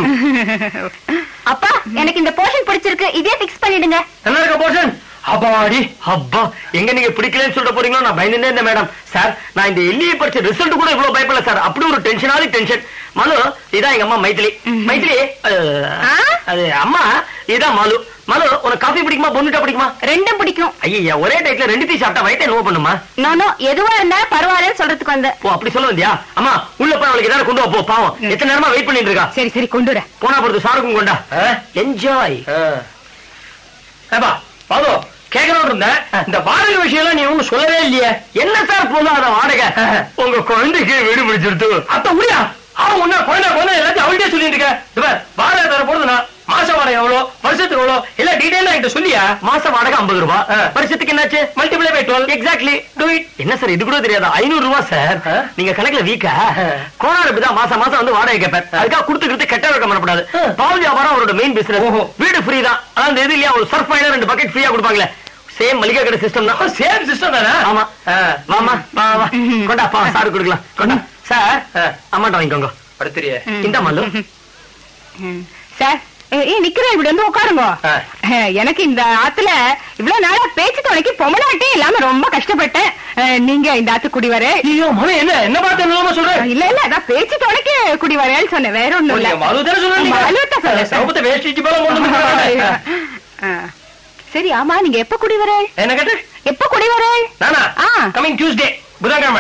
அப்பா எனக்கு இந்த போர்ஷன் பிடிச்சிருக்கு. இதே பிக்ஸ் பண்ணிடுங்க. நல்லா இருக்க போர்ஷன். அப்பாடி அப்பா எங்க நீங்க பிடிக்கலன்னு சொல்ல போறீங்களோ நான் பயந்துட்டே இருந்தேன் மேடம். சார் நான் இந்த எல்இ படிச்ச ரிசல்ட் கூட இவ்வளவு பயப்படல சார். அப்படி ஒரு டென்ஷனாலி டென்ஷன். மலு இதான் எங்க அம்மா மைத்திலி. மைத்திலி அது அம்மா இதான் மாலு. மலு உனக்கு காஃபி பிடிக்குமா பொண்ணுட்டா பிடிக்குமா? 2 பிடிக்கும். ஐயா ஒரே டைட்ல 2 சாப்பிட்டா வயிற்று நோவு பண்ணுமா? நானும் எதுவா இருந்தா பரவாயில்லன்னு சொல்றதுக்கு வந்தேன். ஓ அப்படி சொல்ல வந்தியா? அம்மா உள்ள போய் அவளுக்கு ஏதாவது கொண்டு வா போ. பாவம் எத்தனை நேரமா வெயிட் பண்ணிட்டு இருக்கா. சரி சரி கொண்டு வர. போனா பொறுத்து சாருக்கும் கொண்டா. என்ஜாய். ஏப்பா பாதோ கேட்கணும் இருந்தேன், இந்த வாடகை விஷயம் நீ ஒண்ணு சொல்லவே இல்லையே. என்ன சார் போதும் அத வாடகை? உங்க குழந்தைக்கு வீடு பிடிச்சிருத்து. அப்ப முடியா அவன் ஒண்ணு குழந்தை எல்லாத்தையும் அவள்கிட்டே சொல்லிட்டு இருக்க. வாடகை தர போறது நான் மாச வாடகை எவ்வளோ, வருஷத்துக்கு எவ்வளோ எல்லாம் டீடைலா என்கிட்ட சொல்லியா? மாச வாடகை 50 ரூபாய், வருஷத்துக்கு என்னாச்சு multiply by 12. Exactly to it. என்ன சார் இது கூட தெரியாதா? 500 ரூபாய் சார். நீங்க கணக்குல வீக்கா கோனார் இப்படிதான் மாசம் வந்து வாடகை கேட்பேன். அதுக்காக கொடுத்துக்கிட்டு கெட்ட வழக்கம் பண்ணக்கூடாது. பால் வியாபாரம் அவரோட மெயின் பிசினஸ். வீடு ஃப்ரீ தான். அதான் இது இல்லையா, ஒரு சர்ஃப் ஃபைனர் 2 பக்கெட் ஃப்ரீயா கொடுப்பாங்களே, சேம் மளிகை கடை சிஸ்டம் தான். சேம் சிஸ்டம் தானே? ஆமா. வாமா வா கொண்டா பா சார் கொடுக்கலாம். கொண்டா சார் அம்மாட்ட வாங்கிக்கோங்க. படுத்துறியே இந்த மல்லு சார். நிக்கிறேன், இப்படி வந்து உட்காருங்க. எனக்கு இந்த ஆத்துல இவ்வளவு நாளா பேச்சு துணைக்கு பொம்மலாட்டே இல்லாம ரொம்ப கஷ்டப்பட்டேன். நீங்க இந்த ஆத்து குடி வர. என்ன பார்த்து சொல்றேன்? இல்ல அதான் பேச்சு துணைக்கு குடி வரேன்னு சொன்னேன், வேற ஒண்ணும் இல்ல. சரி, ஆமா நீங்க எப்ப குடி வர? என்ன கேட்டு எப்ப குடி வர? நானா கமிங் டியூஸ்டே, புதன்கிழமை.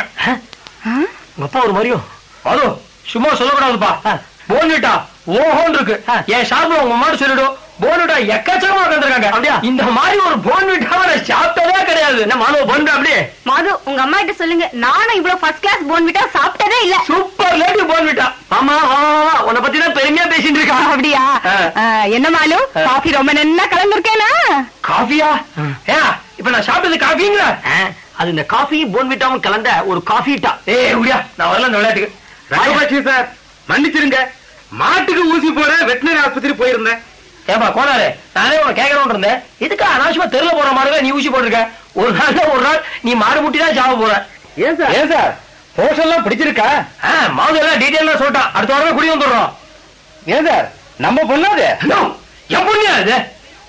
உங்க அப்பா ஒரு மாதிரியும் அது சும்மா சொல்லக்கூடாதுப்பா. போன்விட்டா ஓஹோன் இருக்கு. என் ஷாப்ல உங்க அம்மா சொல்லிடும், போன்விட்டா எக்கச்சக்கமா உட்காந்துருக்காங்க. அப்படியா? இந்த மாதிரி ஒரு போன்விட்டாவை நான் சாப்பிட்டதே கிடையாது. என்ன மாது போன்விட்டா? அப்படியே மாது உங்க அம்மா கிட்ட சொல்லுங்க, நானும் இவ்வளவு ஃபர்ஸ்ட் கிளாஸ் போன்விட்டா சாப்பிட்டதே இல்ல. Super lady Bournvita. ஆமா உன்னை பத்தி தான் பெருமையா பேசிட்டு இருக்கா. அப்படியா? என்ன மாலு, காஃபி ரொம்ப நல்லா கலந்துருக்கேனா? காஃபியா? இப்ப நான் சாப்பிட்டது காஃபிங்களா? அது இந்த காஃபி போன்விட்டாவும் கலந்த ஒரு காஃபிட்டா. முடியா நான் வரல இந்த விளையாட்டுக்கு. சார் மன்னிச்சிருங்க, மாட்டுக்கு ஊசி போற வெட்டினரி ஆஸ்பத்திரி போயிருந்தேன். ஏப்பா கோனாரு, நானே உன கேட்கணும் இருந்தேன், இதுக்கு அனாவசியமா தெருல போற மாடுல நீ ஊசி போட்டிருக்க. ஒரு நாள் நீ மாடு முட்டி தான் சாவ போற. ஏன் சார் போஷன் எல்லாம் பிடிச்சிருக்கா? மாடு எல்லாம் டீட்டெயிலா சொல்லிட்டான், அடுத்த வாரமே குடி வந்துடுறோம். ஏன் சார் நம்ம பொண்ணாது? என் பொண்ணு அது.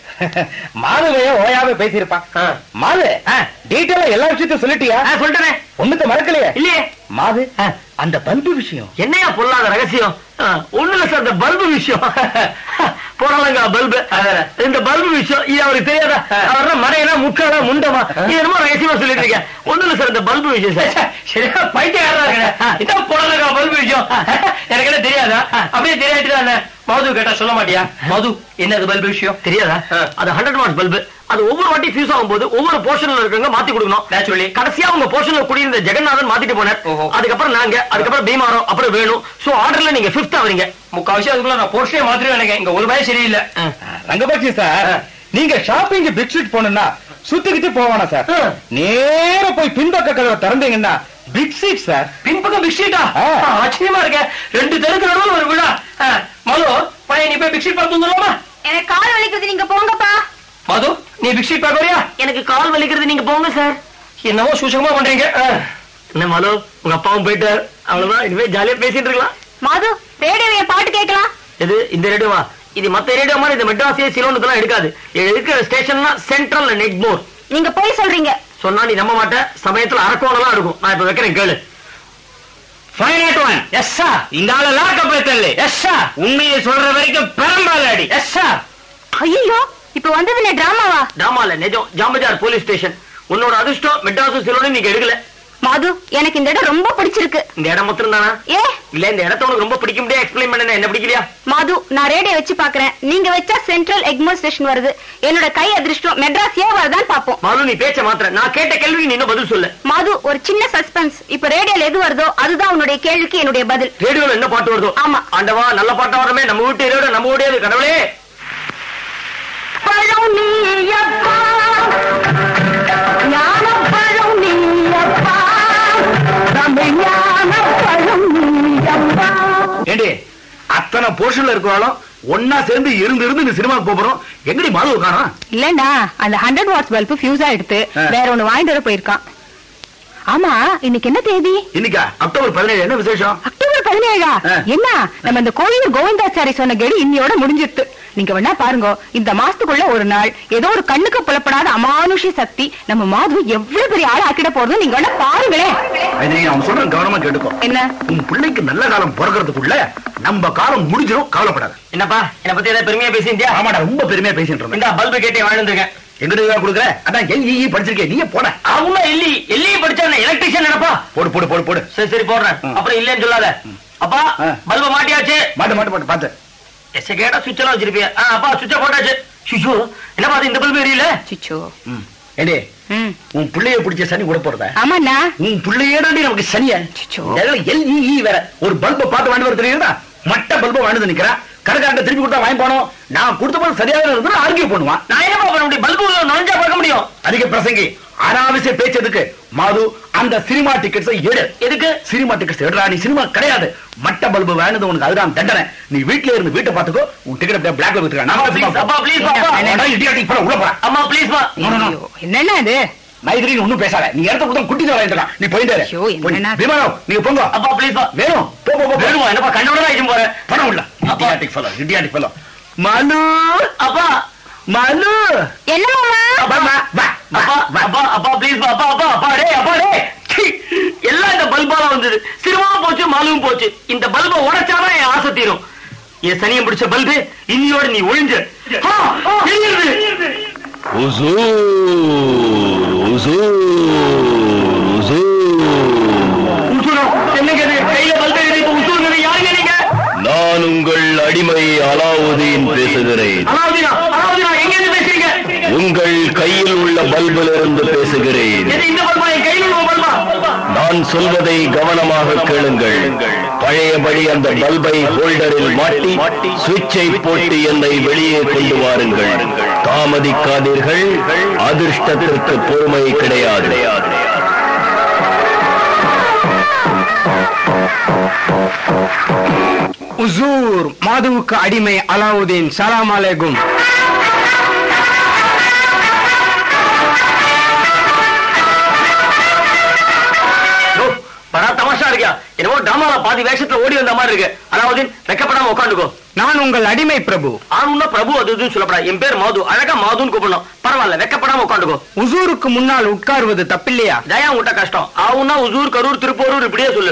மாதுவைய ஓயாவே பேசியிருப்பான். மாது டீட்டெயிலா எல்லா விஷயத்தையும் சொல்லிட்டியா? சொல்லிட்டேனே. ஒண்ணுத்த மறக்கலையே? இல்லையே. மாது அந்த பல்பு விஷயம் என்னையா பொல்லாத ரகசியம்? ஒண்ணுல சார் இந்த பல்பு விஷயம். போறாங்க பல்பு, இந்த பல்பு விஷயம் இது அவருக்கு தெரியாதா? அவர் மறையனா முக்காலா முண்டமா இது என்னமோ ரகசியமா சொல்லிட்டு இருக்கேன். ஒண்ணுல சார் இந்த பல்பு விஷயம். சார் சரியா பைத்தியக்காரா இதான் போறாங்க பல்பு விஷயம். எனக்கு என்ன தெரியாதா? அப்படியே தெரியாட்டுதான் மது கேட்டா சொல்ல மாட்டியா? மது என்னது பல்பு விஷயம் தெரியாதா? அது 100 வாட்ஸ் பல்பு. அது ஒவ்வொரு வாட்டி ஃபியூஸ் ஆகும்போது ஒவ்வொரு போர்ஷன்ல இருக்கவங்க மாத்தி கொடுக்கணும். நேச்சுரலி கடைசியா உங்க போர்ஷன்ல குடியிருந்த ஜெகநாதன் மாத்திட்டு போனார். அதுக்கப்புறம் நாங்க, அதுக்கப்புறம் பீமாரம், அப்புறம் வேணும். சோ ஆர்டர்ல நீங்க 5th ஆவீங்க. முக்காவாசி அதுக்குள்ள நான் போர்ஷனே மாத்திரம் எனக்கு இங்க ஒரு பய சரியில்லை. ரங்கபாட்சி சார், நீங்க ஷாப்பிங் பிக் ஸ்ட்ரீட் போனா சுத்திக்கிட்டு போவானா சார்? நேர போய் பின்பக்க கதவை திறந்தீங்கன்னா பிக் ஸ்ட்ரீட் சார். பின்பக்கம் பிக் ஸ்ட்ரீட்டா? ஆச்சரியமா இருக்க. 2 தெருக்கு நடுவில் ஒரு விழா. மது பையன் நீ போய் பிக் ஸ்ட்ரீட் பார்த்து வந்துடலாமா? எனக்கு கால் வலிக்குது, நீங்க போங்கப்பா. மது நீ பிக் ஸ்ட்ரீட் பார்க்கறியா? எனக்கு கால் வலிக்கிறது, நீங்க போங்க சார். என்னவோ சூசகமா பண்றீங்க. என்ன மது, உங்க அப்பாவும் போயிட்டார், அவ்வளவுதான். இனிமே ஜாலியா பேசிட்டு இருக்கலாம். மது ரேடியோவிய பாட்டு கேட்கலாம். எது இந்த ரேடியோவா? இது மத்த ரேடியோ மாதிரி இந்த மெட்ராஸ் சிலோனுக்குலாம் எடுக்காது. இருக்கிற ஸ்டேஷன்னா சென்ட்ரல் அண்ட் எக்மோர். நீங்க போய் சொல்றீங்க. சொன்னா நீ நம்ப மாட்டேன். சமயத்துல அரக்கோணலாம் இருக்கும். நான் இப்ப வைக்கிறேன் கேளு. 581. Yes sir. இந்த ஆள லாக்கப் வைத்தல்ல. Yes sir. உண்மையை சொல்ற வரைக்கும் பெரம்பாலாடி. Yes sir. ஐயோ இப்ப வந்ததுல டிராமாவா? டிராமா இல்ல, நிஜம். Jambazaar police station. உன்னோட அதிர்ஷ்டம் மெட்ராஸ் சிலோனு நீங்க எடுக்கல. மாது எனக்கு இந்த இடம் ரொம்ப பிடிச்சிருக்கு. இந்த இடம் மட்டும் தானா? ஏ இல்ல, இந்த இடத்த உனக்கு ரொம்ப பிடிக்க முடியாது. எக்ஸ்பிளைன் பண்ண என்ன பிடிக்கலையா? மாது நான் ரேடியோ வச்சு பாக்குறேன். நீங்க வச்சா சென்ட்ரல் எக்மோர் ஸ்டேஷன் வருது. என்னோட கை அதிர்ஷ்டம் மெட்ராஸ் ஏன் வருதான்னு பாப்போம். மாது நீ பேச்ச மாத்திர. நான் கேட்ட கேள்விக்கு நீ இன்னும் பதில் சொல்லு. மாது ஒரு சின்ன சஸ்பென்ஸ். இப்ப ரேடியோல எது வருதோ அதுதான் உன்னுடைய கேள்விக்கு என்னுடைய பதில். ரேடியோல என்ன பாட்டு வருதோ? ஆமா. ஆண்டவா நல்ல பாட்டா வரமே. நம்ம வீட்டு ரேடியோ நம்ம ஓடியாது. கடவுளே பழம் நீயப்பா, ஞான பழம் நீயப்பா, தமிழ்ஞான பழம் நீயப்பா. ஏண்டி அத்தனை போர்ஷன்ல இருக்கிறாலும் ஒன்னா சேர்ந்து இருந்து இந்த சினிமாவுக்கு போறோம். எங்கடி மாதவ காணோம்? இல்லண்டா, அந்த 100 வாட்ஸ் பல்பு ஃபியூஸ் ஆயிடுத்து. வேற ஒண்ணு வாங்கிட்டு வர போயிருக்கான். ஆமா இன்னைக்கு என்ன தேதி? இன்னைக்கா அக்டோபர் 17. என்ன விசேஷம்? அக்டோபர் 17. என்ன நம்ம இந்த கோழியூர் கோவிந்தாச்சாரி சொன்ன கேடி இன்னையோட முடிஞ்சிருத்து. நீங்க வேணா பாருங்க, இந்த மாசத்துக்குள்ள ஒரு நாள் ஏதோ ஒரு கண்ணுக்கு புலப்படாத அமானுஷி சக்தி நம்ம மாது எவ்வளவு பெரிய ஆள் ஆக்கிட போறது நீங்க வேணா பாருங்களேன். அவன் சொல்ற கவனமா கேட்டுக்கோ. என்ன? உன் பிள்ளைக்கு நல்ல காலம் பிறக்கிறதுக்குள்ள நம்ம காலம் முடிஞ்சிடும், கவலைப்படாது. என்னப்பா என்ன பத்தி ஏதாவது பெருமையா பேசிட்டியா? ஆமாடா, ரொம்ப பெருமையா பேசிட்டு இருந்தேன். இந்த பல்பு கேட்டே வாழ்ந்துருக்கேன். எங்கிட்ட கொடுக்குற? அதான் எல்இ படிச்சிருக்கேன். நீயே போட. அவங்க எல்இ படிச்சா எலக்ட்ரிஷியன் நினைப்பா. போடு போடு போடு போடு. சரி சரி போடுறேன். அப்புறம் இல்லன்னு சொல்லாத. அப்பா பல்பு மாட்டியாச்சு. மாட்டு மாட்டு மாட்டு பாத்து. கேட்டா சுவிட்ச் எல்லாம் வச்சிருப்பியா? அப்பா சுவிட்ச போட்டாச்சு. ஐயோ என்ன பாத்து இந்த பல்பு எரியல சிச்சோ ஏண்டே ம் உன் பிள்ளைய பிடிச்ச சனி கூட போறத ஆமாண்ணா உன் பிள்ளையேடாண்டி நமக்கு சனிய சிச்சோ. LEE வேற ஒரு பல்ப பார்த்து வாங்கி வர தெரியுதா மட்ட பல்ப வாங்கி நிக்கிறா கடைக்காரன் திருப்பி கொடுத்தா வாங்கி போனோம் நான் கொடுத்த போது சரியாக இருந்தா ஆர்கியூ பண்ணுவான் நான் என்ன பண்ண முடியும் பல்பு நுழைஞ்சா பார்க்க முடியும் அதிக பிரசங்கி அனாவசிய பேச்சதுக்கு மாது அந்த சினிமா டிக்கெட்ஸ் எடு எதுக்கு சினிமா டிக்கெட்ஸ் எடுறா நீ சினிமா கிடையாது மட்ட பல்பு வேணுது உனக்கு அதுதான் தண்டனை நீ வீட்ல இருந்து வீட்டை பாத்துக்கோ உன் டிக்கெட் அப்படியே பிளாக்ல விட்டுருக்கா அப்பா ப்ளீஸ் உள்ள போறா அம்மா ப்ளீஸ் பா ஐயோ, என்னண்ணா இது மைதிரின்னு ஒண்ணும் பேசாத நீ இடத்த கொடுத்தா குட்டி தரலாம் நீ போயிட்டு ஐயோ, என்னண்ணா? விமானம் நீங்க போங்க அப்பா ப்ளீஸ் பா வேணும் போ போ போ வேணுமா என்னப்பா கண்ணோட தான் ஆயிடும் போறேன் பணம் இல்ல இடியாட்டிக் ஃபெலோ மனு அப்பா மனு என்ன மாமா வா அப்பா அப்பா ப்ளீஸ் பா அப்பா டேய் சீ, எல்லாம் இந்த பல்பால வந்தது சிறுமாவும் போச்சு மாலுவும் போச்சு இந்த பல்பை உடைச்சாதான் என் ஆசை தீரும் என் சனியம் பிடிச்ச பல்பு இன்னியோட நீ ஒழிஞ்சு என்னங்க கையில பல்பு இப்ப உசூருங்க யாருங்க நீங்க நான் உங்கள் அடிமை அலாவுதீன் பேசுகிறேன் அலாவுதீனா எங்க இருந்து பேசுறீங்க உங்கள் கையில் உள்ள பல்பிலிருந்து பேசுகிறேன் எது இந்த பல்பா என் கையில் உள்ள பல்பா நான் சொல்வதை கவனமாக கேளுங்கள் பழையபடி அந்த பல்பை ஹோல்டரில் மாட்டி சுவிட்சை போட்டு என்னை வெளியே கொண்டு வாருங்கள் தாமதிக்காதீர்கள் அதிர்ஷ்டத்திற்கு பொறுமை கிடையாது உசூர் மாதுவுக்கு அடிமை அலாவுதீன் சலாம் அலைக்கும் பரா தமாஷா இருக்கியா என்னவோ டிராமால பாதி வேஷத்துல ஓடி வந்த மாதிரி இருக்கு அதாவது வெக்கப்படாம உட்காந்துக்கோ நான் உங்கள் அடிமை பிரபு ஆணுன்னா பிரபு அது இதுன்னு சொல்லப்படா என் பேர் மாது அழகா மாதுன்னு கூப்பிடணும் பரவாயில்ல வெக்கப்படாம உட்காந்துக்கோ உசூருக்கு முன்னால் உட்காருவது தப்பில்லையா தயா உங்கள்கிட்ட கஷ்டம் ஆவுன்னா உசூர் கரூர் திருப்பூரூர் இப்படியே சொல்லு